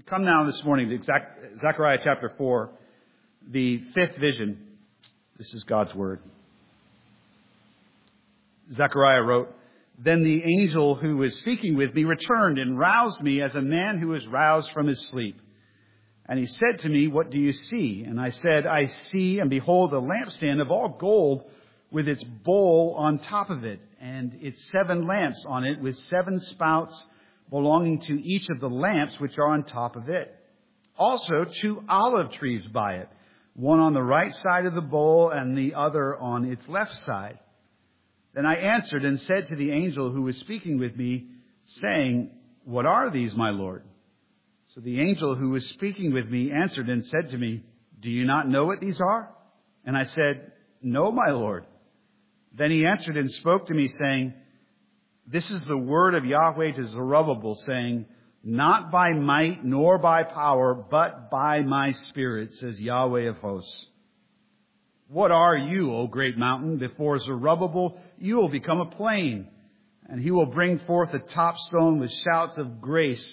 come now this morning to Zechariah chapter 4, the fifth vision. This is God's word. Zechariah wrote, "Then the angel who was speaking with me returned and roused me as a man who is roused from his sleep. And he said to me, 'What do you see?' And I said, 'I see and behold a lampstand of all gold with its bowl on top of it, and its 7 lamps on it with 7 spouts belonging to each of the lamps which are on top of it. Also 2 olive trees by it, one on the right side of the bowl and the other on its left side.' Then I answered and said to the angel who was speaking with me, saying, 'What are these, my Lord?' So the angel who was speaking with me answered and said to me, 'Do you not know what these are?' And I said, 'No, my Lord.' Then he answered and spoke to me, saying, 'This is the word of Yahweh to Zerubbabel, saying, not by might nor by power, but by my Spirit, says Yahweh of hosts. What are you, O great mountain? Before Zerubbabel, you will become a plain, and he will bring forth a top stone with shouts of grace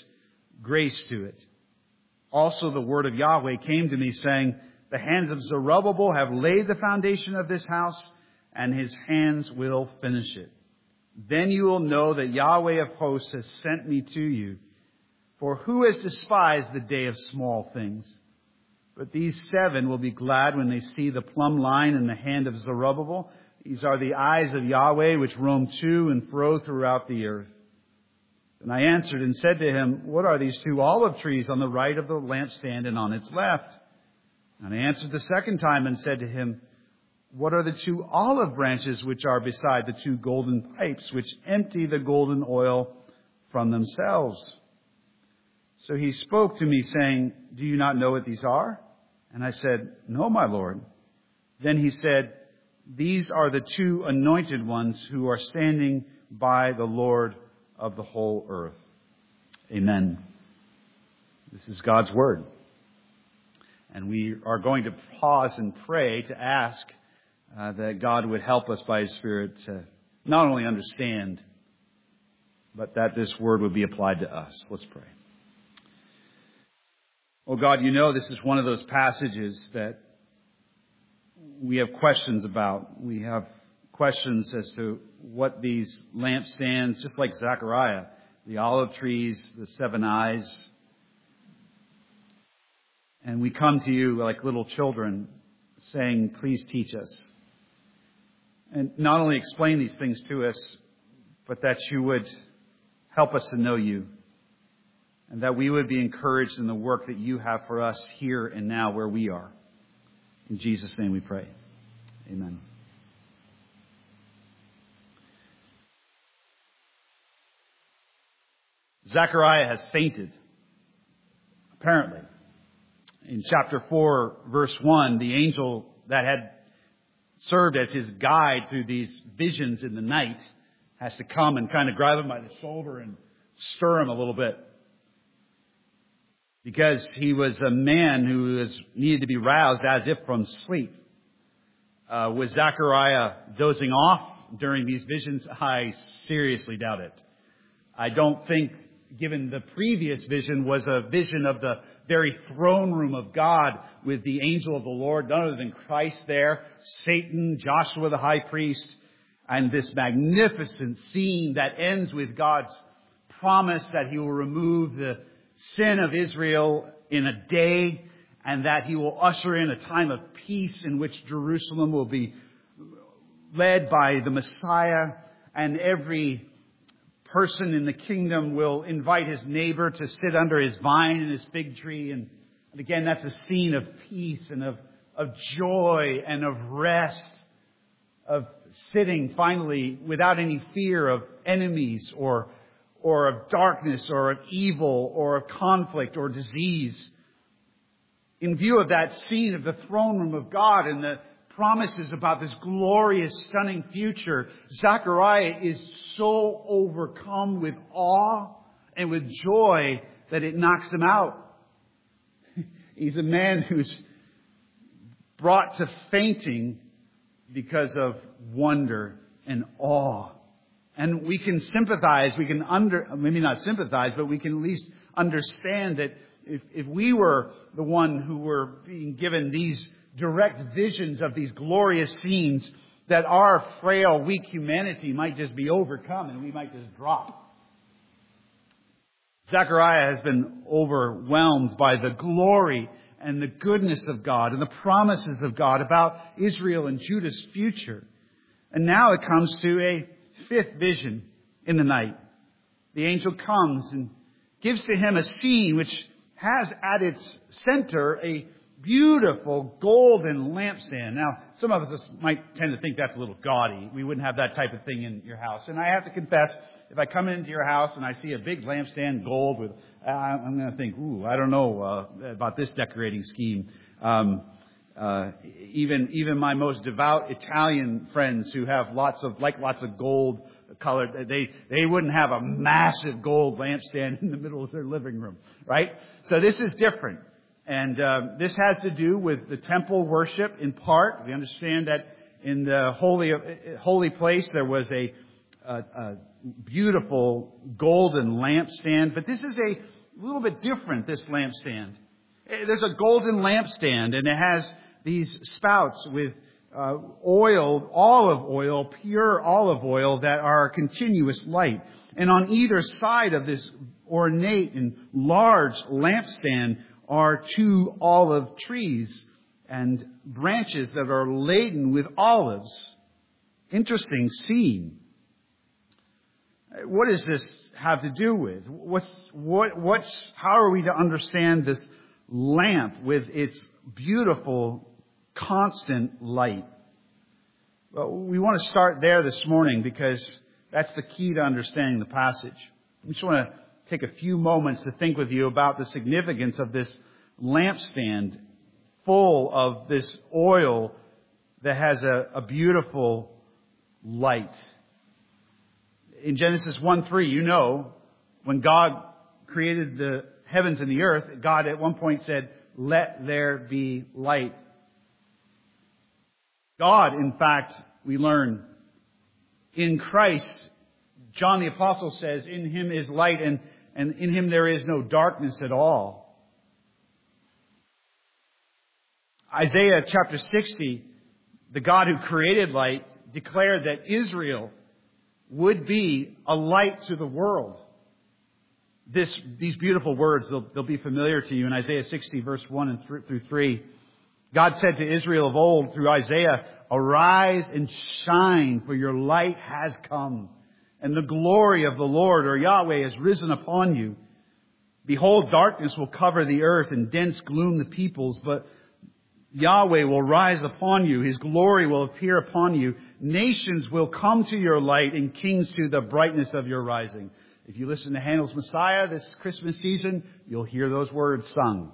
to it.' Also the word of Yahweh came to me, saying, 'The hands of Zerubbabel have laid the foundation of this house, and his hands will finish it. Then you will know that Yahweh of hosts has sent me to you. For who has despised the day of small things? But these 7 will be glad when they see the plumb line in the hand of Zerubbabel. These are the eyes of Yahweh which roam to and fro throughout the earth.' And I answered and said to him, 'What are these 2 olive trees on the right of the lampstand and on its left?' And I answered the second time and said to him, 'What are the 2 olive branches which are beside the 2 golden pipes which empty the golden oil from themselves?' So he spoke to me, saying, 'Do you not know what these are?' And I said, 'No, my Lord.' Then he said, 'These are the 2 anointed ones who are standing by the Lord of the whole earth.'" Amen. This is God's word. And we are going to pause and pray to ask that God would help us by His Spirit to not only understand, but that this word would be applied to us. Let's pray. Oh God, you know this is one of those passages that we have questions about. We have questions as to what these lampstands, just like Zechariah, the olive trees, the 7 eyes. And we come to you like little children saying, "Please teach us." And not only explain these things to us, but that you would help us to know you. And that we would be encouraged in the work that you have for us here and now where we are. In Jesus' name we pray. Amen. Zechariah has fainted, apparently. In chapter 4, verse 1, the angel that had served as his guide through these visions in the night has to come and kind of grab him by the shoulder and stir him a little bit. Because he was a man who needed to be roused as if from sleep. Was Zechariah dozing off during these visions? I seriously doubt it. I don't think, given the previous vision, was a vision of the very throne room of God with the angel of the Lord, none other than Christ there, Satan, Joshua the high priest, and this magnificent scene that ends with God's promise that He will remove the sin of Israel in a day, and that He will usher in a time of peace in which Jerusalem will be led by the Messiah, and every person in the kingdom will invite his neighbor to sit under his vine and his fig tree. And again, that's a scene of peace and of joy and of rest, of sitting finally without any fear of enemies or of darkness or of evil or of conflict or disease. In view of that scene of the throne room of God and the promises about this glorious, stunning future, Zechariah is so overcome with awe and with joy that it knocks him out. He's a man who's brought to fainting because of wonder and awe. And we can sympathize, maybe not sympathize, but we can at least understand that if we were the one who were being given these direct visions of these glorious scenes, that our frail, weak humanity might just be overcome and we might just drop. Zechariah has been overwhelmed by the glory and the goodness of God and the promises of God about Israel and Judah's future. And now it comes to a fifth vision in the night. The angel comes and gives to him a scene which has at its center a beautiful golden lampstand. Now, some of us might tend to think that's a little gaudy. We wouldn't have that type of thing in your house. And I have to confess, if I come into your house and I see a big lampstand gold with, I'm going to think, I don't know about this decorating scheme. Even my most devout Italian friends who have lots of gold colored, they wouldn't have a massive gold lampstand in the middle of their living room, right? So this is different. And this has to do with the temple worship in part. We understand that in the holy place there was a beautiful golden lampstand. But this is a little bit different, this lampstand. There's a golden lampstand, and it has these spouts with olive oil, pure olive oil that are continuous light. And on either side of this ornate and large lampstand are 2 olive trees and branches that are laden with olives. Interesting scene. What does this have to do with? How are we to understand this lamp with its beautiful, constant light? Well, we want to start there this morning because that's the key to understanding the passage. We just want to take a few moments to think with you about the significance of this lampstand full of this oil that has a beautiful light. In Genesis 1:3, when God created the heavens and the earth, God at one point said, "Let there be light." God, in fact, we learn, in Christ, John the Apostle says, in Him is light and in Him there is no darkness at all. Isaiah chapter 60, the God who created light, declared that Israel would be a light to the world. These beautiful words, they'll be familiar to you in Isaiah 60 verse 1 and through 3. God said to Israel of old through Isaiah, "Arise and shine, for your light has come, and the glory of the Lord," or Yahweh, "has risen upon you. Behold, darkness will cover the earth and dense gloom the peoples, but Yahweh will rise upon you. His glory will appear upon you. Nations will come to your light and kings to the brightness of your rising." If you listen to Handel's Messiah this Christmas season, you'll hear those words sung.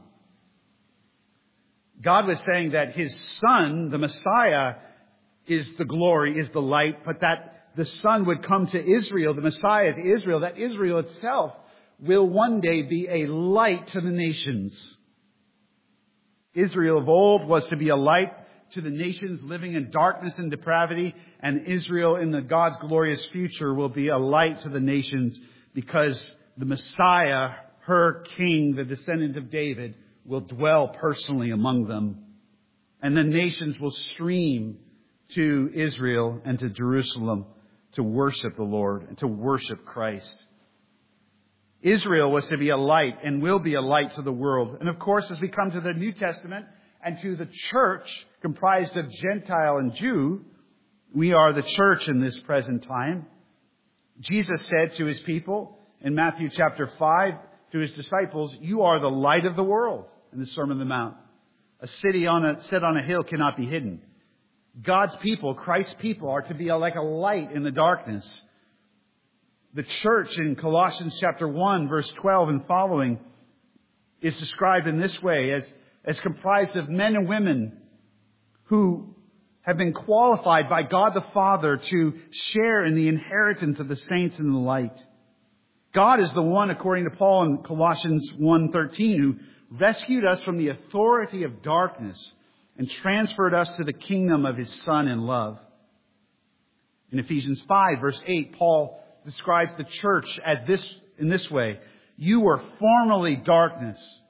God was saying that His Son, the Messiah, is the glory, is the light, but that the Son would come to Israel, the Messiah to Israel, that Israel itself will one day be a light to the nations. Israel of old was to be a light to the nations living in darkness and depravity, and Israel in the God's glorious future will be a light to the nations because the Messiah, her King, the descendant of David, will dwell personally among them. And the nations will stream to Israel and to Jerusalem to worship the Lord and to worship Christ. Israel was to be a light and will be a light to the world. And of course, as we come to the New Testament and to the church comprised of Gentile and Jew, we are the church in this present time. Jesus said to His people in Matthew chapter 5 to His disciples, "You are the light of the world," in the Sermon on the Mount. A city set on a hill cannot be hidden. God's people, Christ's people, are to be like a light in the darkness. The church in Colossians chapter 1, verse 12 and following is described in this way as comprised of men and women who have been qualified by God the Father to share in the inheritance of the saints in the light. God is the one, according to Paul in Colossians 1:13, who rescued us from the authority of darkness and transferred us to the kingdom of His Son in love. In Ephesians 5, verse 8, Paul describes the church in this way. "You were formerly darkness,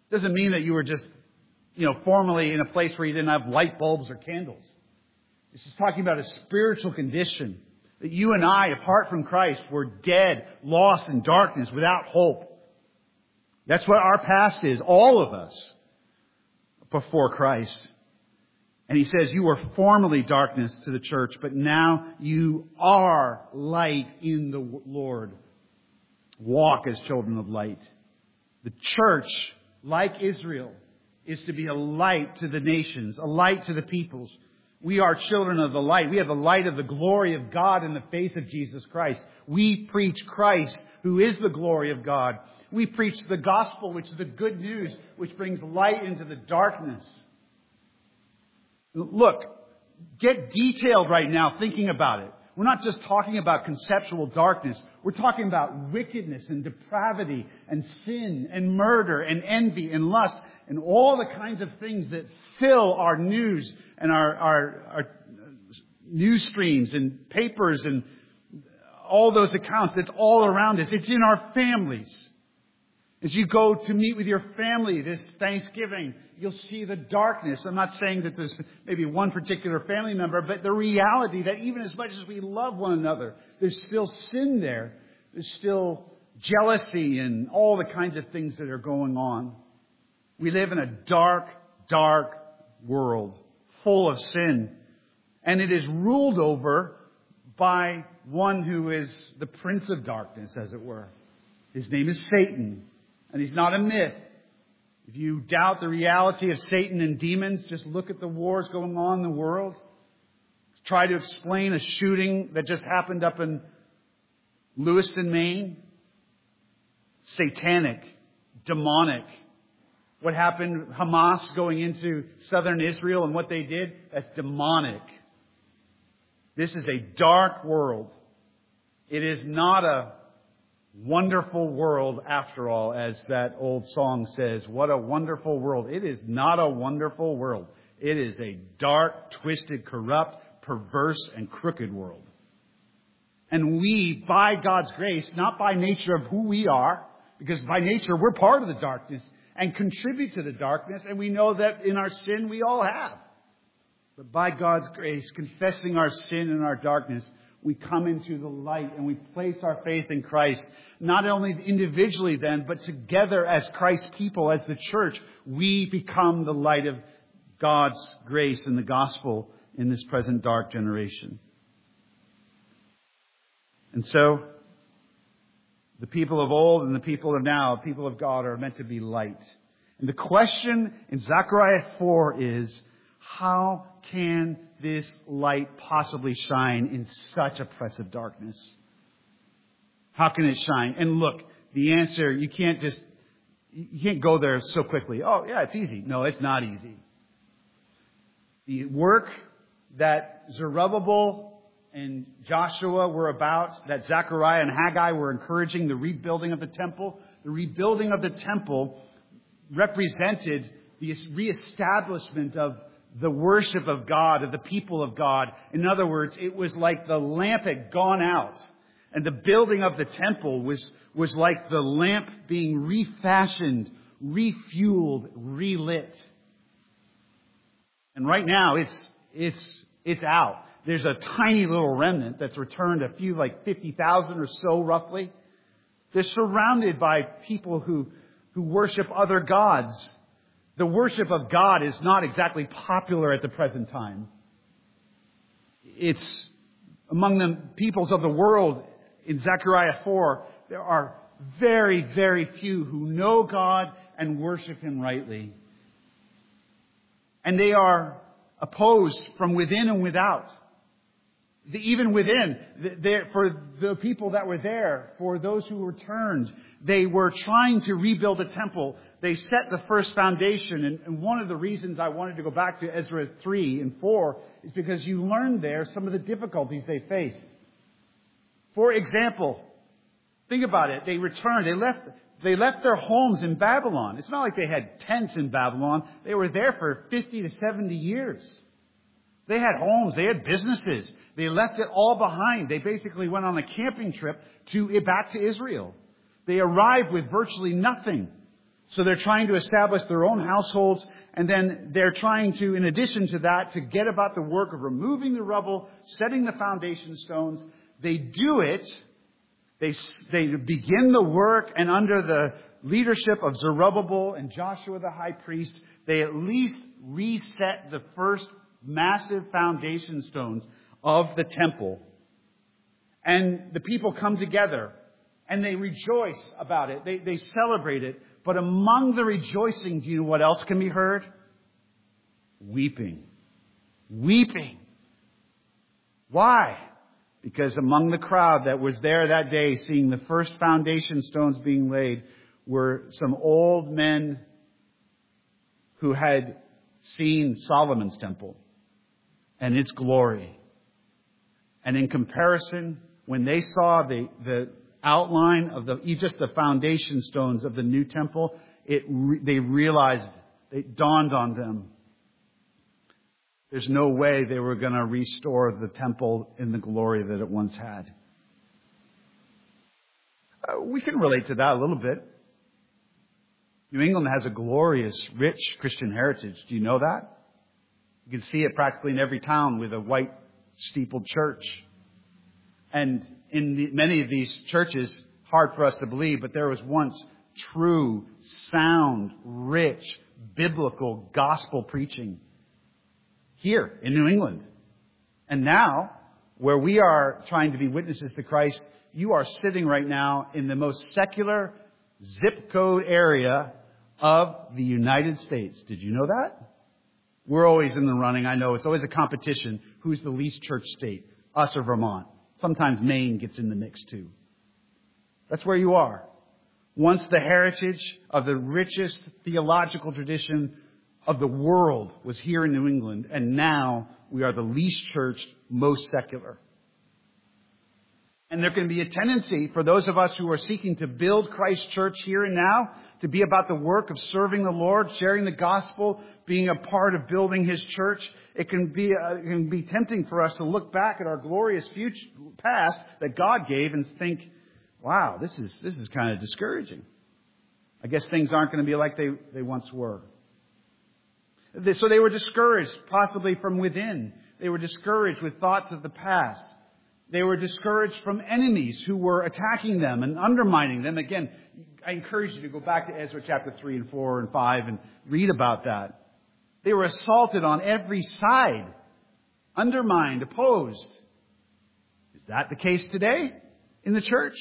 Doesn't mean that you were just, formerly in a place where you didn't have light bulbs or candles. This is talking about a spiritual condition. That you and I, apart from Christ, were dead, lost in darkness, without hope. That's what our past is, all of us, before Christ. And he says, you were formerly darkness to the church, but now you are light in the Lord. Walk as children of light. The church, like Israel, is to be a light to the nations, a light to the peoples. We are children of the light. We have the light of the glory of God in the face of Jesus Christ. We preach Christ, who is the glory of God. We preach the gospel, which is the good news, which brings light into the darkness. Look, get detailed right now thinking about it. We're not just talking about conceptual darkness. We're talking about wickedness and depravity and sin and murder and envy and lust and all the kinds of things that fill our news and our news streams and papers and all those accounts. It's all around us. It's in our families. As you go to meet with your family this Thanksgiving, you'll see the darkness. I'm not saying that there's maybe one particular family member, but the reality that even as much as we love one another, there's still sin there. There's still jealousy and all the kinds of things that are going on. We live in a dark, dark world full of sin. And it is ruled over by one who is the prince of darkness, as it were. His name is Satan. And he's not a myth. If you doubt the reality of Satan and demons, just look at the wars going on in the world. Try to explain a shooting that just happened up in Lewiston, Maine. Satanic, demonic. What happened, Hamas going into southern Israel and what they did, that's demonic. This is a dark world. It is not a wonderful world after all, as that old song says. What a wonderful world. It is not a wonderful world. It is a dark, twisted, corrupt, perverse, and crooked world. And we, by God's grace, not by nature of who we are, because by nature we're part of the darkness and contribute to the darkness, and we know that in our sin we all have. But by God's grace, confessing our sin and our darkness, we come into the light and we place our faith in Christ. Not only individually then, but together as Christ's people, as the church, we become the light of God's grace and the gospel in this present dark generation. And so, the people of old and the people of now, people of God, are meant to be light. And the question in Zechariah 4 is, how can this light possibly shine in such oppressive darkness? How can it shine? And look, the answer, you can't go there so quickly. Oh, yeah, it's easy. No, it's not easy. The work that Zerubbabel and Joshua were about, that Zechariah and Haggai were encouraging, the rebuilding of the temple. The rebuilding of the temple represented the reestablishment of the worship of God, of the people of God. In other words, it was like the lamp had gone out. And the building of the temple was like the lamp being refashioned, refueled, relit. And right now, it's out. There's a tiny little remnant that's returned, a few, like 50,000 or so roughly. They're surrounded by people who worship other gods. The worship of God is not exactly popular at the present time. It's among the peoples of the world in Zechariah 4, there are very, very few who know God and worship Him rightly. And they are opposed from within and without. Even within, for the people that were there, for those who returned, they were trying to rebuild the temple. They set the first foundation. And one of the reasons I wanted to go back to Ezra 3 and 4 is because you learn there some of the difficulties they faced. For example, think about it. They returned. They left their homes in Babylon. It's not like they had tents in Babylon. They were there for 50 to 70 years. They had homes. They had businesses. They left it all behind. They basically went on a camping trip back to Israel. They arrived with virtually nothing. So they're trying to establish their own households, and then they're trying to, in addition to that, to get about the work of removing the rubble, setting the foundation stones. They do it. They begin the work, and under the leadership of Zerubbabel and Joshua the high priest, they at least reset the first massive foundation stones of the temple. And the people come together, and they rejoice about it. They celebrate it. But among the rejoicing, do you know what else can be heard? Weeping. Weeping. Why? Because among the crowd that was there that day seeing the first foundation stones being laid were some old men who had seen Solomon's temple and its glory. And in comparison, when they saw the outline of just the foundation stones of the new temple, they realized, it dawned on them, there's no way they were going to restore the temple in the glory that it once had. We can relate to that a little bit. New England has a glorious, rich Christian heritage. Do you know that? You can see it practically in every town with a white steepled church. And in many of these churches, hard for us to believe, but there was once true, sound, rich, biblical gospel preaching here in New England. And now, where we are trying to be witnesses to Christ, you are sitting right now in the most secular zip code area of the United States. Did you know that? We're always in the running. I know it's always a competition. Who's the least church state? Us or Vermont? Sometimes Maine gets in the mix too. That's where you are. Once the heritage of the richest theological tradition of the world was here in New England, and now we are the least churched, most secular. And there can be a tendency for those of us who are seeking to build Christ's church here and now to be about the work of serving the Lord, sharing the gospel, being a part of building His church. It can be tempting for us to look back at our glorious future past that God gave and think, wow, this is kind of discouraging. I guess things aren't going to be like they once were. So they were discouraged, possibly from within. They were discouraged with thoughts of the past. They were discouraged from enemies who were attacking them and undermining them. Again, I encourage you to go back to Ezra chapter 3 and 4 and 5 and read about that. They were assaulted on every side, undermined, opposed. Is that the case today in the church?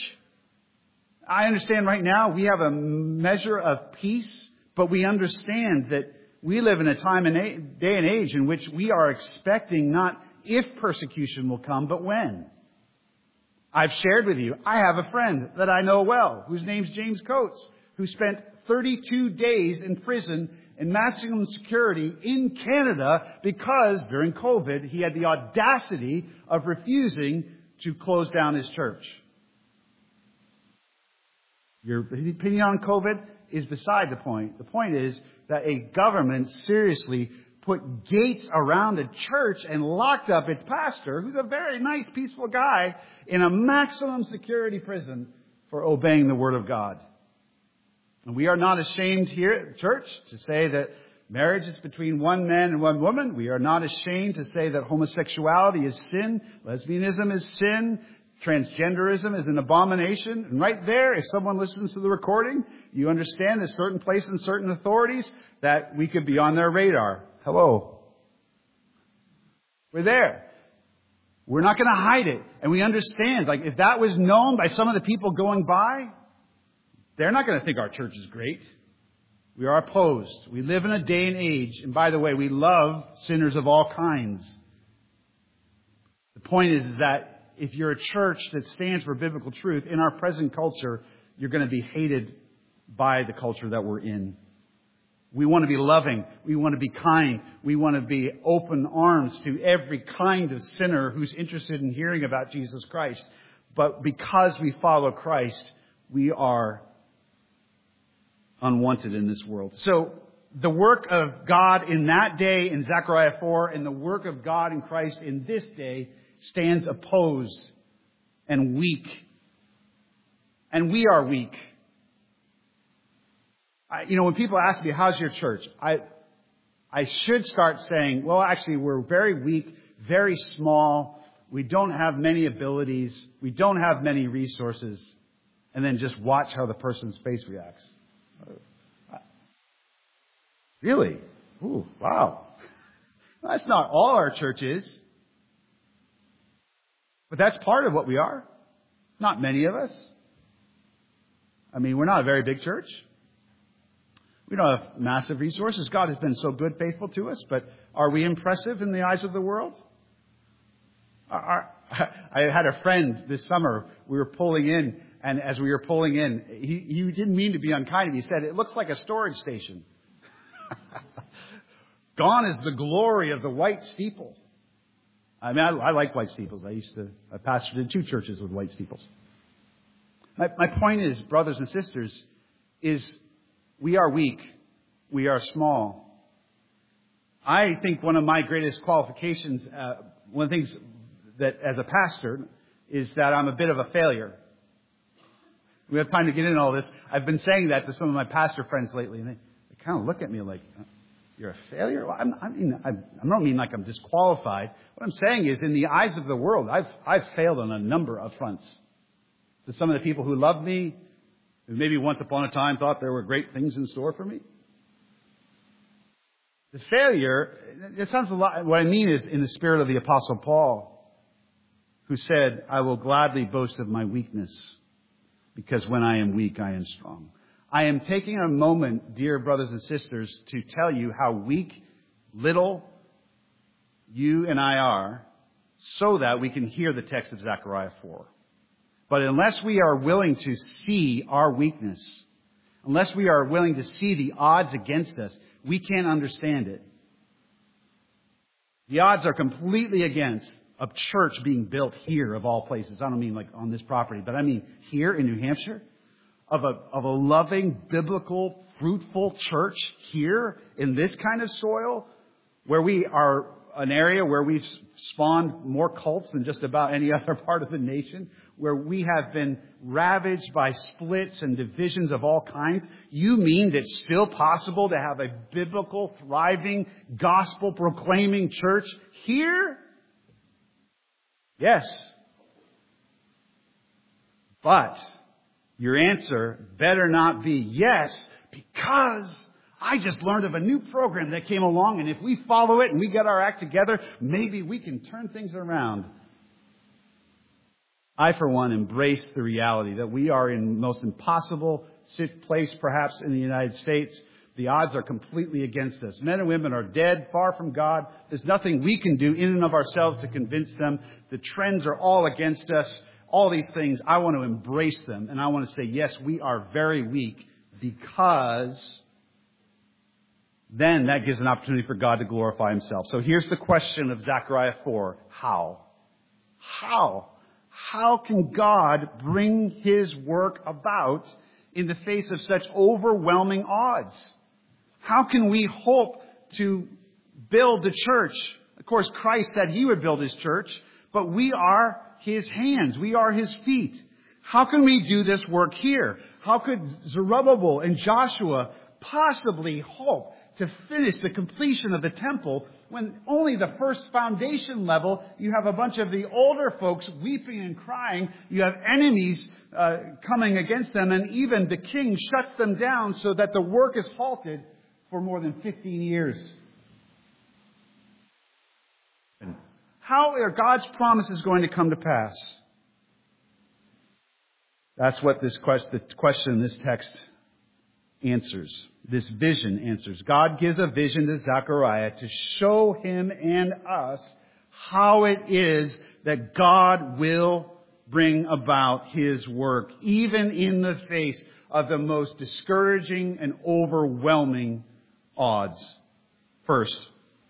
I understand right now we have a measure of peace, but we understand that we live in a time and day and age in which we are expecting not if persecution will come, but when. I've shared with you, I have a friend that I know well, whose name's James Coates, who spent 32 days in prison in maximum security in Canada because during COVID he had the audacity of refusing to close down his church. Your opinion on COVID is beside the point. The point is that a government seriously put gates around a church and locked up its pastor, who's a very nice, peaceful guy, in a maximum security prison for obeying the Word of God. And we are not ashamed here at the church to say that marriage is between one man and one woman. We are not ashamed to say that homosexuality is sin, lesbianism is sin, transgenderism is an abomination. And right there, if someone listens to the recording, you understand there's certain places and certain authorities that we could be on their radar. Hello. We're there. We're not going to hide it. And we understand, like, if that was known by some of the people going by, they're not going to think our church is great. We are opposed. We live in a day and age. And by the way, we love sinners of all kinds. The point is that if you're a church that stands for biblical truth in our present culture, you're going to be hated by the culture that we're in. We want to be loving. We want to be kind. We want to be open arms to every kind of sinner who's interested in hearing about Jesus Christ. But because we follow Christ, we are unwanted in this world. So the work of God in that day in Zechariah 4 and the work of God in Christ in this day stands opposed and weak. And we are weak. When people ask me, how's your church? I should start saying, well, actually, we're very weak, very small. We don't have many abilities. We don't have many resources. And then just watch how the person's face reacts. Really? Ooh, wow. That's not all our church is. But that's part of what we are. Not many of us. We're not a very big church. We don't have massive resources. God has been so good, faithful to us, but are we impressive in the eyes of the world? I had a friend this summer. We were pulling in, and as we were pulling in, he didn't mean to be unkind. He said, it looks like a storage station. Gone is the glory of the white steeple. I like white steeples. I pastored in 2 churches with white steeples. My point is, brothers and sisters, is we are weak. We are small. I think one of my greatest qualifications, one of the things that as a pastor, is that I'm a bit of a failure. We have time to get into all this. I've been saying that to some of my pastor friends lately, and they kind of look at me like, you're a failure? Well, I don't mean like I'm disqualified. What I'm saying is, in the eyes of the world, I've failed on a number of fronts. To some of the people who love me, who maybe once upon a time thought there were great things in store for me. The failure, it sounds a lot, what I mean is in the spirit of the Apostle Paul, who said, I will gladly boast of my weakness, because when I am weak, I am strong. I am taking a moment, dear brothers and sisters, to tell you how weak, little you and I are, so that we can hear the text of Zechariah 4. But unless we are willing to see our weakness, unless we are willing to see the odds against us, we can't understand it. The odds are completely against a church being built here, of all places. I don't mean like on this property, but I mean here in New Hampshire. Of a loving, biblical, fruitful church here in this kind of soil, where we are an area where we've spawned more cults than just about any other part of the nation, where we have been ravaged by splits and divisions of all kinds. You mean that it's still possible to have a biblical, thriving, gospel-proclaiming church here? Yes. But your answer better not be yes, because I just learned of a new program that came along, and if we follow it and we get our act together, maybe we can turn things around. I, for one, embrace the reality that we are in the most impossible place, perhaps, in the United States. The odds are completely against us. Men and women are dead, far from God. There's nothing we can do in and of ourselves to convince them. The trends are all against us. All these things, I want to embrace them. And I want to say, yes, we are very weak, because then that gives an opportunity for God to glorify Himself. So here's the question of Zechariah 4. How? How can God bring His work about in the face of such overwhelming odds? How can we hope to build the church? Of course, Christ said He would build His church, but we are His hands. We are His feet. How can we do this work here? How could Zerubbabel and Joshua possibly hope to finish the completion of the temple when only the first foundation level, you have a bunch of the older folks weeping and crying, you have enemies coming against them, and even the king shuts them down so that the work is halted for more than 15 years? How are God's promises going to come to pass? That's what the question in this text answers. This vision answers. God gives a vision to Zechariah to show him and us how it is that God will bring about His work, even in the face of the most discouraging and overwhelming odds. First,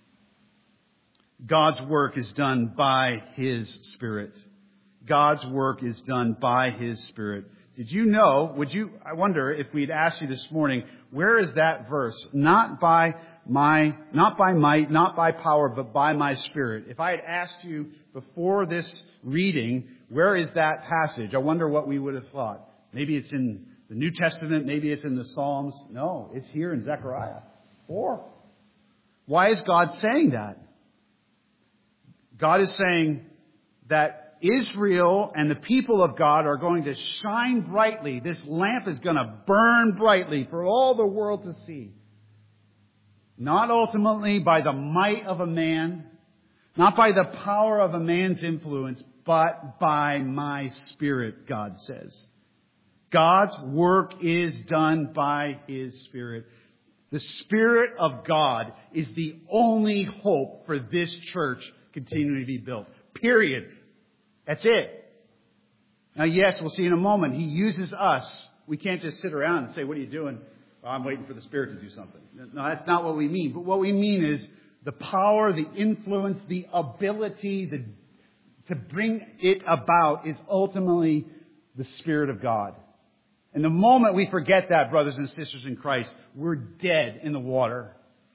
God's work is done by His Spirit. God's work is done by His Spirit. Did you know, I wonder if we'd asked you this morning, where is that verse? Not by might, not by power, but by my Spirit. If I had asked you before this reading, where is that passage? I wonder what we would have thought. Maybe it's in The New Testament, maybe it's in the Psalms. No, it's here in Zechariah 4. Why is God saying that? God is saying that Israel and the people of God are going to shine brightly. This lamp is going to burn brightly for all the world to see. Not ultimately by the might of a man, not by the power of a man's influence, but by my Spirit, God says. God's work is done by His Spirit. The Spirit of God is the only hope for this church continuing to be built. Period. That's it. Now, yes, we'll see in a moment. He uses us. We can't just sit around and say, what are you doing? Oh, I'm waiting for the Spirit to do something. No, that's not what we mean. But what we mean is the power, the influence, the ability to bring it about is ultimately the Spirit of God. And the moment we forget that, brothers and sisters in Christ, we're dead in the water.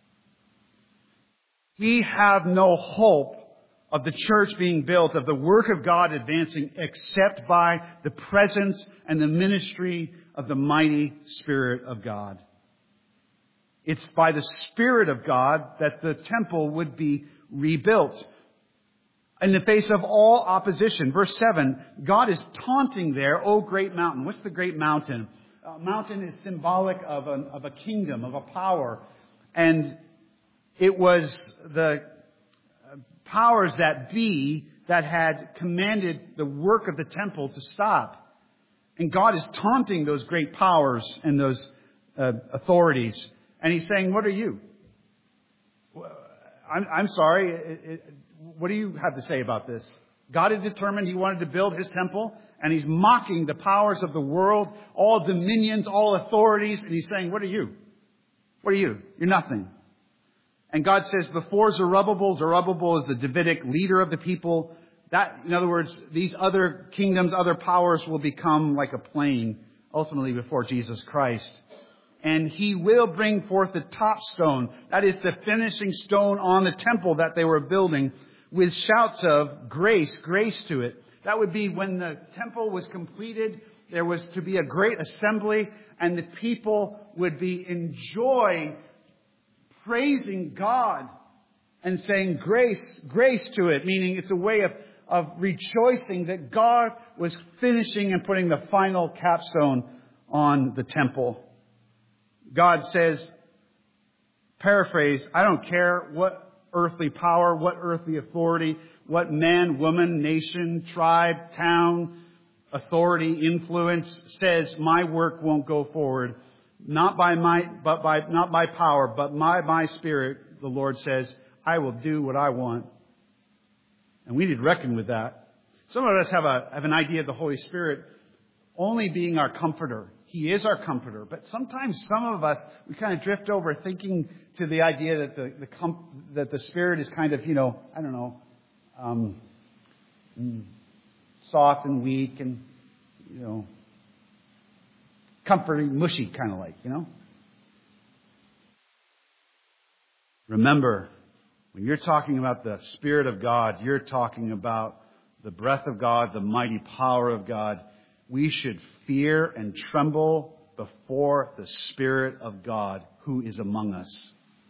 We have no hope of the church being built, of the work of God advancing, except by the presence and the ministry of the mighty Spirit of God. It's by the Spirit of God that the temple would be rebuilt. In the face of all opposition. Verse 7, God is taunting there, O great mountain. What's the great mountain? A mountain is symbolic of a kingdom, of a power. And it was the powers that be that had commanded the work of the temple to stop. And God is taunting those great powers and those authorities. And He's saying, what are you? I'm sorry. What do you have to say about this? God had determined He wanted to build His temple, and He's mocking the powers of the world, all dominions, all authorities, and He's saying, what are you? What are you? You're nothing. And God says, before Zerubbabel is the Davidic leader of the people. That, in other words, these other kingdoms, other powers will become like a plain, ultimately before Jesus Christ. And He will bring forth the top stone. That is the finishing stone on the temple that they were building, with shouts of grace to it. That would be when the temple was completed. There was to be a great assembly, and the people would be in joy, praising God and saying grace to it, meaning it's a way of rejoicing that God was finishing and putting the final capstone on the temple. God says, paraphrase, I don't care what earthly power, what earthly authority, what man, woman, nation, tribe, town, authority, influence says my work won't go forward. Not by might, not by power, but by my Spirit, the Lord says, I will do what I want. And we need to reckon with that. Some of us have an idea of the Holy Spirit only being our comforter. He is our comforter. But sometimes some of us, we kind of drift over thinking to the idea that the Spirit is kind of, soft and weak and, comforting, mushy kind of like, Remember, when you're talking about the Spirit of God, you're talking about the breath of God, the mighty power of God. We should fear and tremble before the Spirit of God who is among us.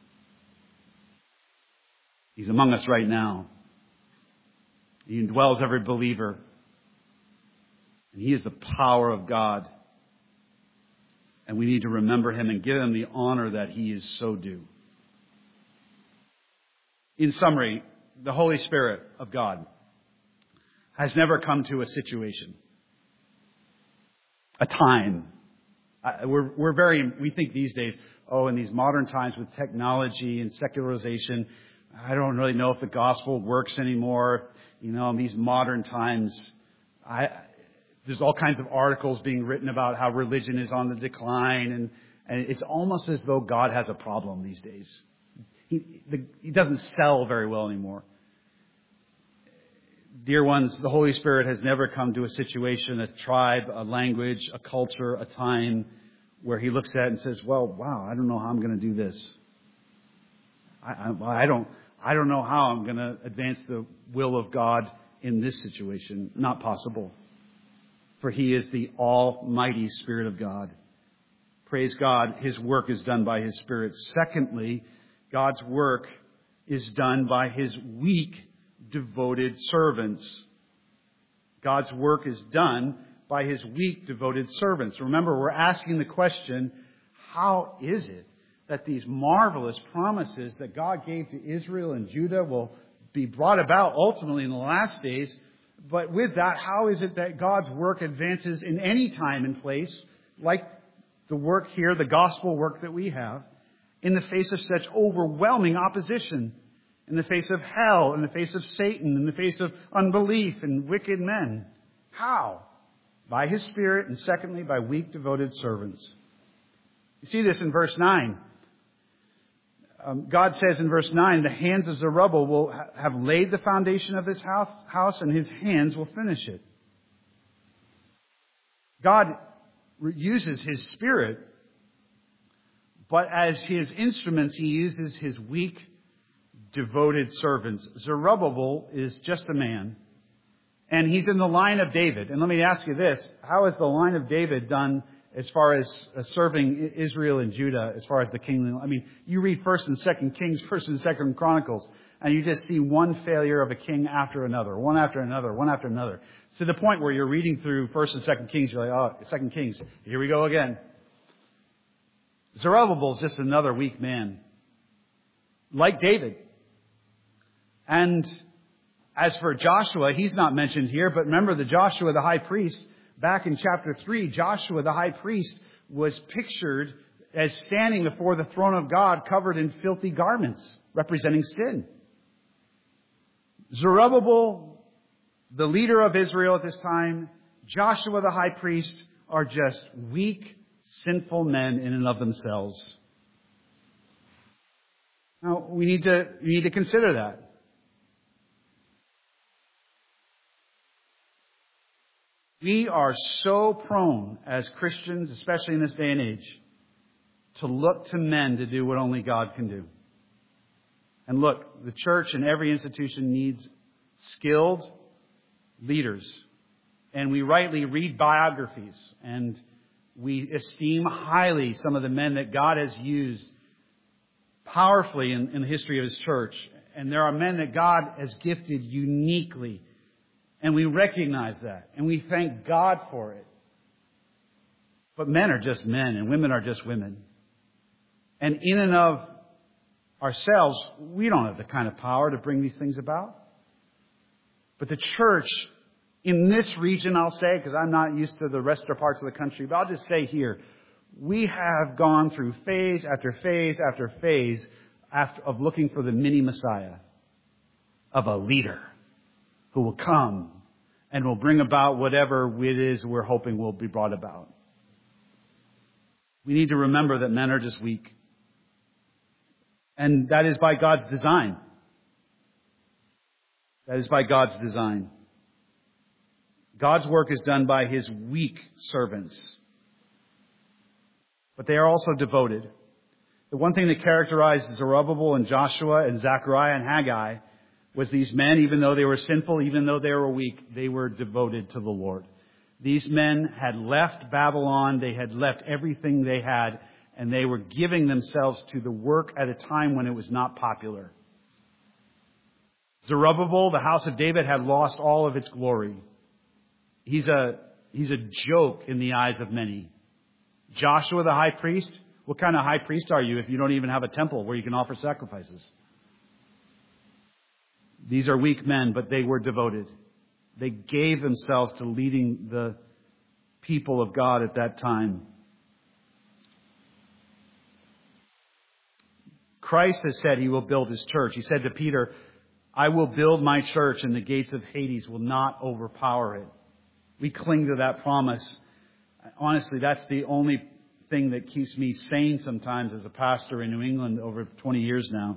He's among us right now. He indwells every believer. And He is the power of God. And we need to remember Him and give Him the honor that He is so due. In summary, the Holy Spirit of God has never come to a situation, a time. We think these days, in these modern times with technology and secularization, I don't really know if the gospel works anymore. In these modern times, there's all kinds of articles being written about how religion is on the decline, and it's almost as though God has a problem these days. He doesn't sell very well anymore. Dear ones, the Holy Spirit has never come to a situation, a tribe, a language, a culture, a time where He looks at it and says, wow, I don't know how I'm going to do this. I don't know how I'm going to advance the will of God in this situation. Not possible. for He is the almighty Spirit of God. Praise God, His work is done by His Spirit. Secondly, God's work is done by His weak, devoted servants. God's work is done by His weak, devoted servants. Remember, we're asking the question, how is it that these marvelous promises that God gave to Israel and Judah will be brought about ultimately in the last days? But with that, how is it that God's work advances in any time and place, like the work here, the gospel work that we have, in the face of such overwhelming opposition, in the face of hell, in the face of Satan, in the face of unbelief and wicked men? How? By His Spirit, and secondly, by weak, devoted servants. You see this in verse 9. God says in verse 9, the hands of Zerubbabel will have laid the foundation of this house, and his hands will finish it. God uses His Spirit, but as His instruments, He uses His weak, devoted servants. Zerubbabel is just a man, and he's in the line of David. And let me ask you this, how is the line of David done as far as serving Israel and Judah, as far as the kingdom? I mean, you read 1st and 2nd Kings, 1st and 2nd Chronicles, and you just see one failure of a king after another, one after another, one after another. To the point where you're reading through 1st and 2nd Kings, you're like, oh, 2nd Kings, here we go again. Zerubbabel's just another weak man, like David. And as for Joshua, he's not mentioned here, but remember the Joshua the high priest, back in chapter 3, Joshua the high priest was pictured as standing before the throne of God covered in filthy garments, representing sin. Zerubbabel, the leader of Israel at this time, Joshua the high priest, are just weak, sinful men in and of themselves. Now, we need to consider that. We are so prone as Christians, especially in this day and age, to look to men to do what only God can do. And look, the church and every institution needs skilled leaders. And we rightly read biographies, and we esteem highly some of the men that God has used powerfully in the history of His church. And there are men that God has gifted uniquely. And we recognize that. And we thank God for it. But men are just men, and women are just women. And in and of ourselves, we don't have the kind of power to bring these things about. But the church in this region, I'll say, because I'm not used to the rest of parts of the country, but I'll just say here, we have gone through phase after phase after phase of looking for the mini Messiah, of a leader who will come and will bring about whatever it is we're hoping will be brought about. We need to remember that men are just weak. And that is by God's design. That is by God's design. God's work is done by His weak servants. But they are also devoted. The one thing that characterized Zerubbabel and Joshua and Zechariah and Haggai was these men, even though they were sinful, even though they were weak, they were devoted to the Lord. These men had left Babylon, they had left everything they had, and they were giving themselves to the work at a time when it was not popular. Zerubbabel, the house of David, had lost all of its glory. He's a joke in the eyes of many. Joshua, the high priest, what kind of high priest are you if you don't even have a temple where you can offer sacrifices? These are weak men, but they were devoted. They gave themselves to leading the people of God at that time. Christ has said He will build His church. He said to Peter, I will build my church and the gates of Hades will not overpower it. We cling to that promise. Honestly, that's the only thing that keeps me sane sometimes as a pastor in New England over 20 years now.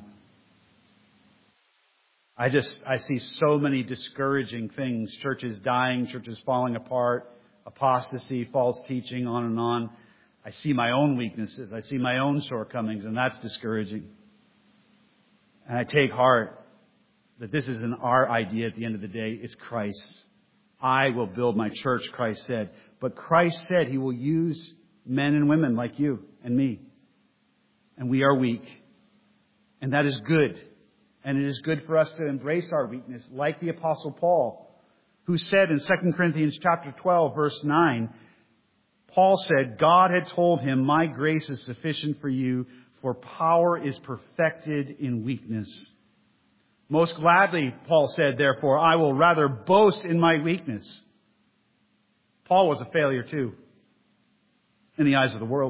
I see so many discouraging things. Churches dying, churches falling apart, apostasy, false teaching, on and on. I see my own weaknesses. I see my own shortcomings, and that's discouraging. And I take heart that this isn't our idea at the end of the day. It's Christ's. I will build my church, Christ said. But Christ said he will use men and women like you and me. And we are weak. And that is good. And it is good for us to embrace our weakness, like the Apostle Paul, who said in 2 Corinthians chapter 12, verse 9, Paul said, God had told him, my grace is sufficient for you, for power is perfected in weakness. Most gladly, Paul said, therefore, I will rather boast in my weakness. Paul was a failure too, in the eyes of the world.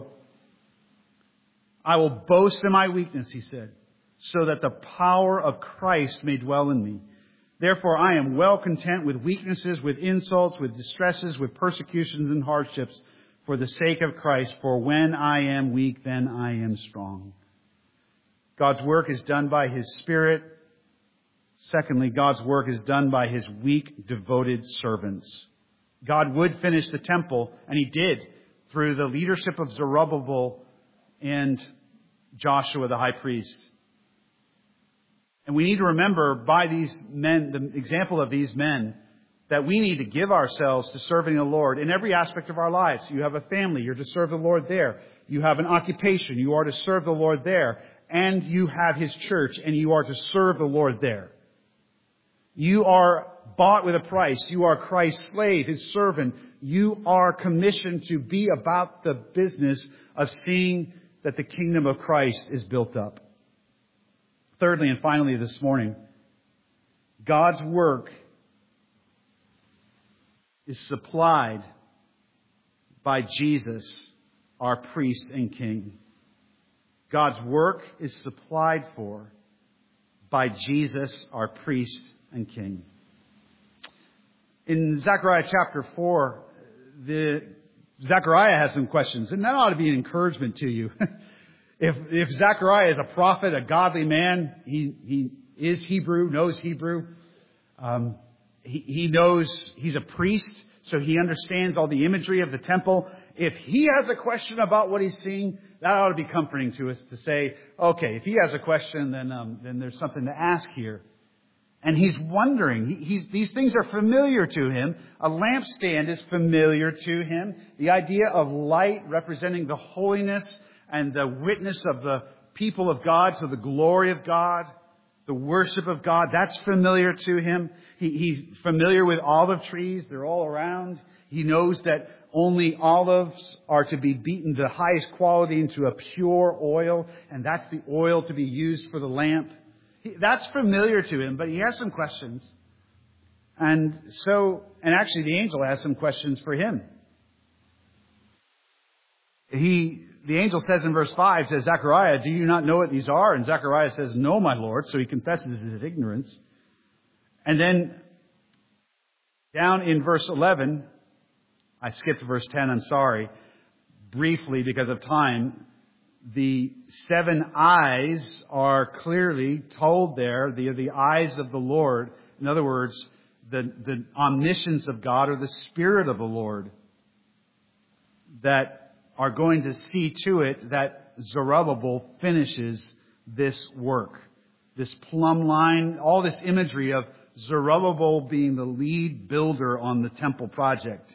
I will boast in my weakness, he said, so that the power of Christ may dwell in me. Therefore, I am well content with weaknesses, with insults, with distresses, with persecutions and hardships, for the sake of Christ. For when I am weak, then I am strong. God's work is done by His Spirit. Secondly, God's work is done by His weak, devoted servants. God would finish the temple, and He did, through the leadership of Zerubbabel and Joshua the high priest. And we need to remember by these men, the example of these men, that we need to give ourselves to serving the Lord in every aspect of our lives. You have a family, you're to serve the Lord there. You have an occupation, you are to serve the Lord there. And you have His church, and you are to serve the Lord there. You are bought with a price. You are Christ's slave, His servant. You are commissioned to be about the business of seeing that the kingdom of Christ is built up. Thirdly and finally this morning, God's work is supplied by Jesus, our priest and king. God's work is supplied for by Jesus, our priest and king. In Zechariah chapter 4, Zechariah has some questions, and that ought to be an encouragement to you. If Zechariah is a prophet, a godly man, he is Hebrew, knows Hebrew. He knows he's a priest, so he understands all the imagery of the temple. If he has a question about what he's seeing, that ought to be comforting to us to say, okay, if he has a question, then there's something to ask here. And he's wondering. These things are familiar to him. A lampstand is familiar to him. The idea of light representing the holiness and the witness of the people of God to the glory of God, the worship of God, that's familiar to him. He's familiar with olive trees. They're all around. He knows that only olives are to be beaten to the highest quality into a pure oil, and that's the oil to be used for the lamp. That's familiar to him, but he has some questions. And actually the angel has some questions for him. The angel says in verse 5, says, Zechariah, do you not know what these are? And Zechariah says, no, my Lord. So he confesses his ignorance. And then down in verse 11, I skipped verse 10, I'm sorry, briefly because of time. The 7 eyes are clearly told there. They are the eyes of the Lord. In other words, the omniscience of God, or the Spirit of the Lord, that are going to see to it that Zerubbabel finishes this work. This plumb line, all this imagery of Zerubbabel being the lead builder on the temple project.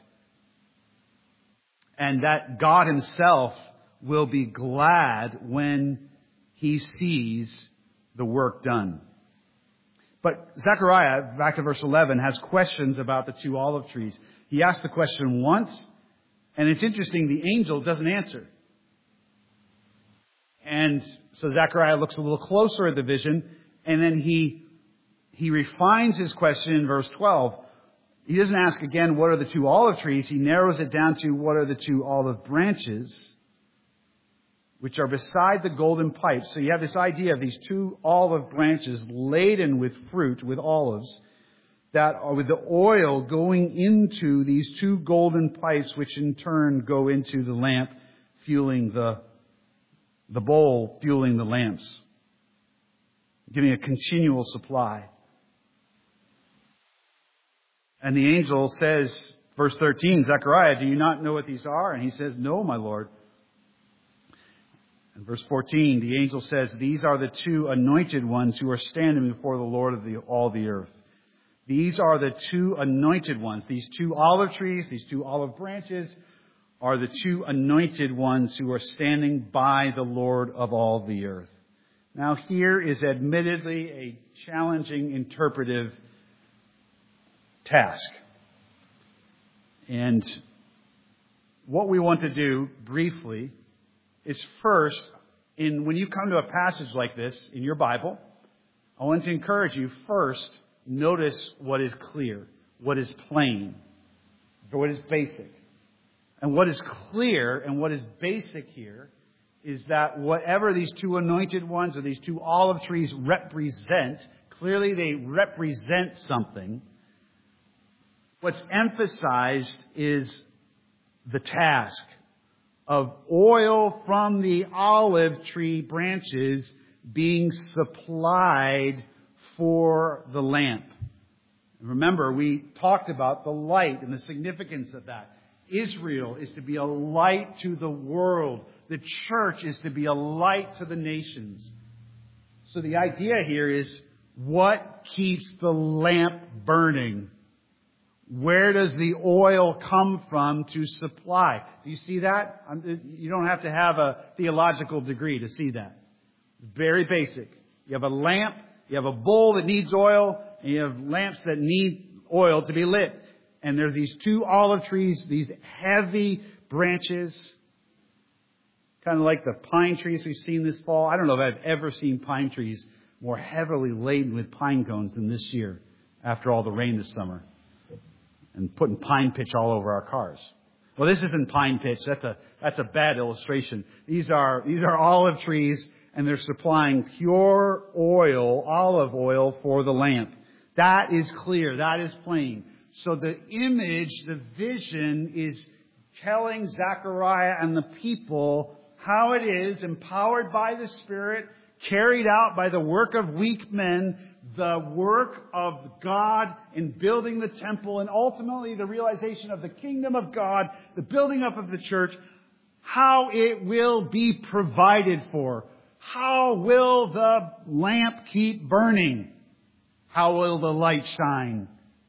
And that God Himself will be glad when He sees the work done. But Zechariah, back to verse 11, has questions about the 2 olive trees. He asked the question once, and it's interesting, the angel doesn't answer. And so Zechariah looks a little closer at the vision, and then he refines his question in verse 12. He doesn't ask again, what are the 2 olive trees? He narrows it down to, what are the 2 olive branches, which are beside the golden pipes. So you have this idea of these 2 olive branches laden with fruit, with olives, that are with the oil going into these 2 golden pipes, which in turn go into the lamp, fueling the bowl, fueling the lamps, giving a continual supply. And the angel says, verse 13, Zechariah, do you not know what these are? And he says, no, my Lord. And verse 14, the angel says, these are the 2 anointed ones who are standing before the Lord of all the earth. These are the two anointed ones. These two olive trees, these two olive branches are the two anointed ones who are standing by the Lord of all the earth. Now here is admittedly a challenging interpretive task. And what we want to do briefly is first, when you come to a passage like this in your Bible, I want to encourage you first, notice what is clear, what is plain, what is basic. And what is clear and what is basic here is that whatever these two anointed ones or these two olive trees represent, clearly they represent something. What's emphasized is the task of oil from the olive tree branches being supplied for the lamp. Remember, we talked about the light and the significance of that. Israel is to be a light to the world. The church is to be a light to the nations. So the idea here is, what keeps the lamp burning? Where does the oil come from to supply? Do you see that? You don't have to have a theological degree to see that. Very basic. You have a lamp, you have a bowl that needs oil, and you have lamps that need oil to be lit. And there are these two olive trees, these heavy branches, kind of like the pine trees we've seen this fall. I don't know if I've ever seen pine trees more heavily laden with pine cones than this year after all the rain this summer and putting pine pitch all over our cars. Well, this isn't pine pitch. That's a bad illustration. These are olive trees, and they're supplying pure oil, olive oil, for the lamp. That is clear. That is plain. So the image, the vision is telling Zechariah and the people how it is, empowered by the Spirit, carried out by the work of weak men, the work of God in building the temple, and ultimately the realization of the kingdom of God, the building up of the church, how it will be provided for. How will the lamp keep burning? How will the light shine?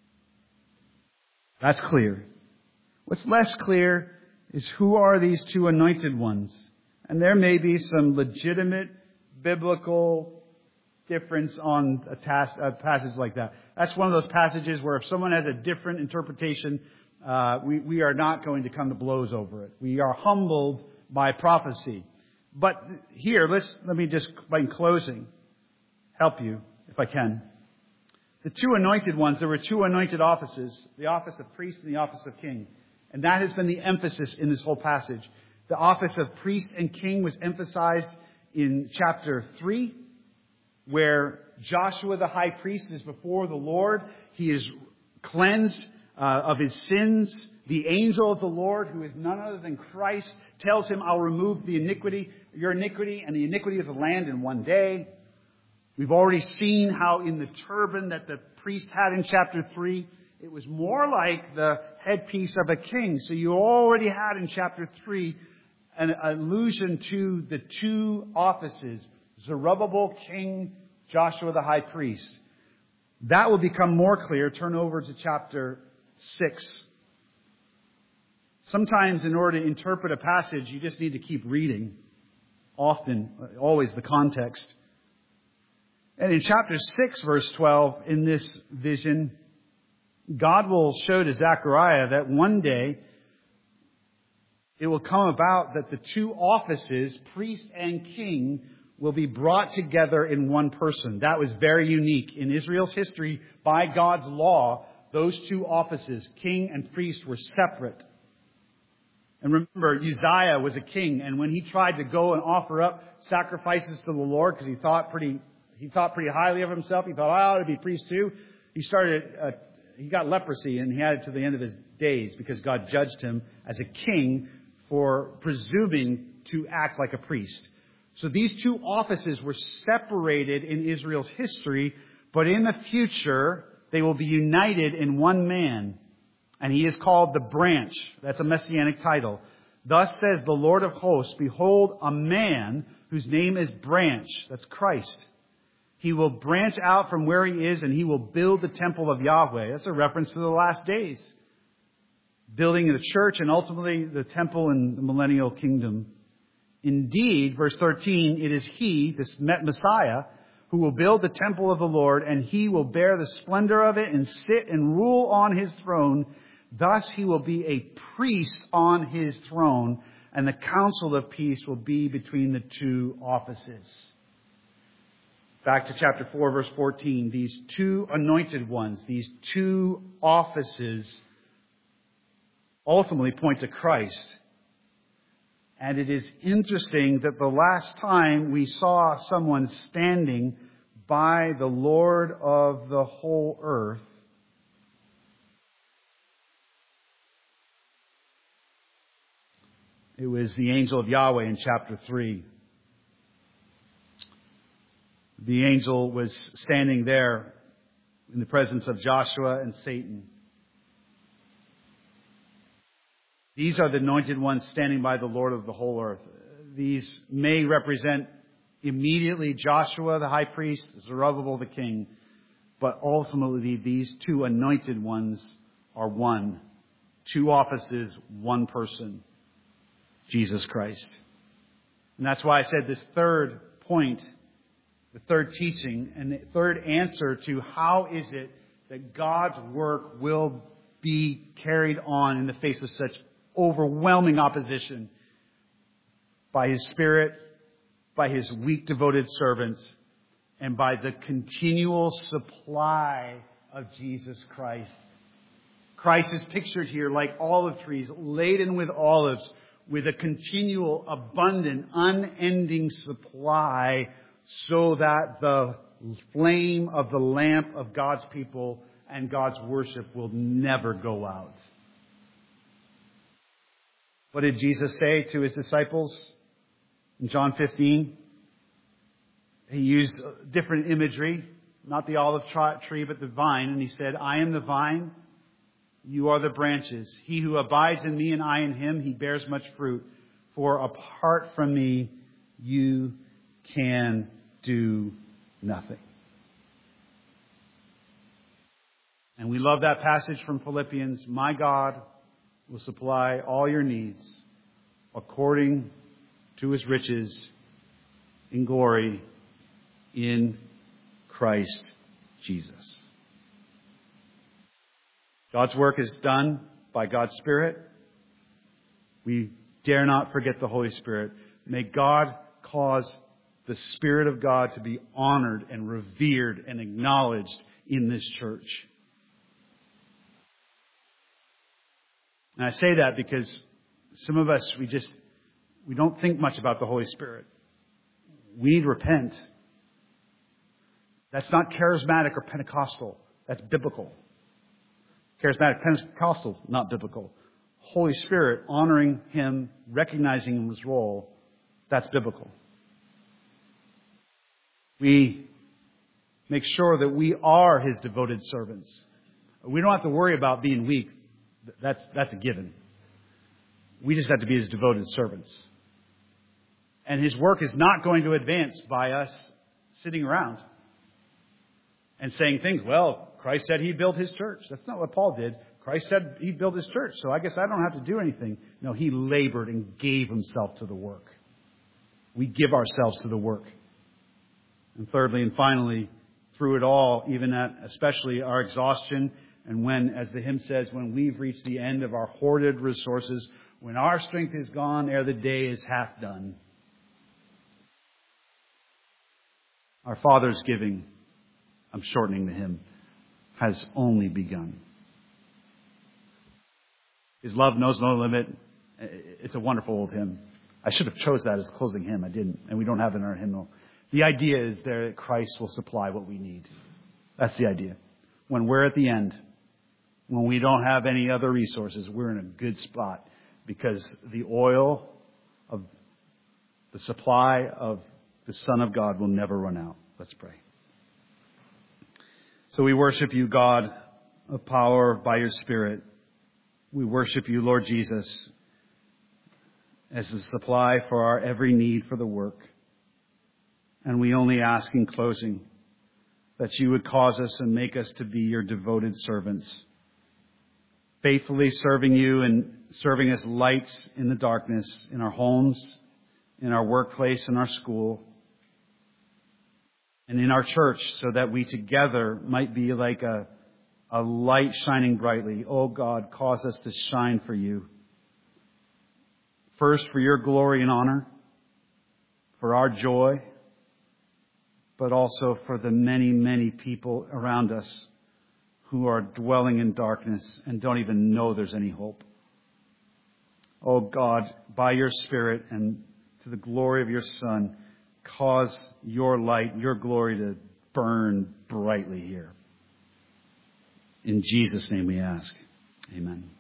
That's clear. What's less clear is, who are these two anointed ones? And there may be some legitimate biblical difference on a passage like that. That's one of those passages where if someone has a different interpretation, we are not going to come to blows over it. We are humbled by prophecy. But here, let me just, by closing, help you, if I can. The two anointed ones, there were two anointed offices, the office of priest and the office of king. And that has been the emphasis in this whole passage. The office of priest and king was emphasized in chapter 3, where Joshua the high priest is before the Lord. He is cleansed of his sins. The angel of the Lord, who is none other than Christ, tells him, I'll remove your iniquity and the iniquity of the land in one day. We've already seen how in the turban that the priest had in chapter 3, it was more like the headpiece of a king. So you already had in chapter 3 an allusion to the two offices, Zerubbabel king, Joshua the high priest. That will become more clear. Turn over to chapter 6. Sometimes in order to interpret a passage, you just need to keep reading. Always the context. And in chapter 6, verse 12, in this vision, God will show to Zechariah that one day it will come about that the two offices, priest and king, will be brought together in one person. That was very unique. In Israel's history, by God's law, those two offices, king and priest, were separate. And remember, Uzziah was a king, and when he tried to go and offer up sacrifices to the Lord, because he thought pretty highly of himself, he thought, I ought to be priest too. He got leprosy, and he had it to the end of his days because God judged him as a king for presuming to act like a priest. So these two offices were separated in Israel's history, but in the future, they will be united in one man. And he is called the branch. That's a messianic title. Thus says the Lord of hosts, behold, a man whose name is Branch. That's Christ. He will branch out from where he is and he will build the temple of Yahweh. That's a reference to the last days. Building the church and ultimately the temple in the millennial kingdom. Indeed, verse 13, it is he, this Messiah, who will build the temple of the Lord, and he will bear the splendor of it and sit and rule on his throne. Thus he will be a priest on his throne, and the council of peace will be between the two offices. Back to chapter 4, verse 14. These two anointed ones, these two offices, ultimately point to Christ. And it is interesting that the last time we saw someone standing by the Lord of the whole earth, it was the angel of Yahweh in chapter 3. The angel was standing there in the presence of Joshua and Satan. These are the anointed ones standing by the Lord of the whole earth. These may represent immediately Joshua, the high priest, Zerubbabel, the king. But ultimately, these two anointed ones are one. Two offices, one person. Jesus Christ. And that's why I said this third point, the third teaching, and the third answer to how is it that God's work will be carried on in the face of such overwhelming opposition by His Spirit, by His weak, devoted servants, and by the continual supply of Jesus Christ. Christ is pictured here like olive trees laden with olives, with a continual, abundant, unending supply, so that the flame of the lamp of God's people and God's worship will never go out. What did Jesus say to His disciples in John 15? He used different imagery, not the olive tree, but the vine. And He said, I am the vine, you are the branches. He who abides in me and I in him, he bears much fruit. For apart from me, you can do nothing. And we love that passage from Philippians. My God will supply all your needs according to His riches in glory in Christ Jesus. God's work is done by God's Spirit. We dare not forget the Holy Spirit. May God cause the Spirit of God to be honored and revered and acknowledged in this church. And I say that because some of us, we don't think much about the Holy Spirit. We need to repent. That's not charismatic or Pentecostal. That's biblical. Charismatic Pentecostal, not biblical. Holy Spirit, honoring Him, recognizing His role, that's biblical. We make sure that we are His devoted servants. We don't have to worry about being weak. That's a given. We just have to be His devoted servants. And His work is not going to advance by us sitting around and saying things, well, Christ said He built His church. That's not what Paul did. Christ said He built His church, so I guess I don't have to do anything. No, He labored and gave Himself to the work. We give ourselves to the work. And thirdly and finally, through it all, even at especially our exhaustion, and when, as the hymn says, when we've reached the end of our hoarded resources, when our strength is gone ere the day is half done, our Father's giving, I'm shortening the hymn, has only begun. His love knows no limit. It's a wonderful old hymn. I should have chose that as closing hymn. I didn't, and we don't have it in our hymnal. The idea is there that Christ will supply what we need. That's the idea. When we're at the end, when we don't have any other resources, we're in a good spot because the oil of the supply of the Son of God will never run out. Let's pray. So we worship You, God of power, by Your Spirit. We worship You, Lord Jesus, as the supply for our every need for the work. And we only ask in closing that you would cause us and make us to be your devoted servants, faithfully serving you and serving as lights in the darkness, in our homes, in our workplace, in our school, and in our church, so that we together might be like a light shining brightly. Oh God, cause us to shine for you. First, for your glory and honor, for our joy, but also for the many, many people around us who are dwelling in darkness and don't even know there's any hope. Oh God, by your Spirit and to the glory of your Son, cause your light, your glory to burn brightly here. In Jesus' name we ask. Amen.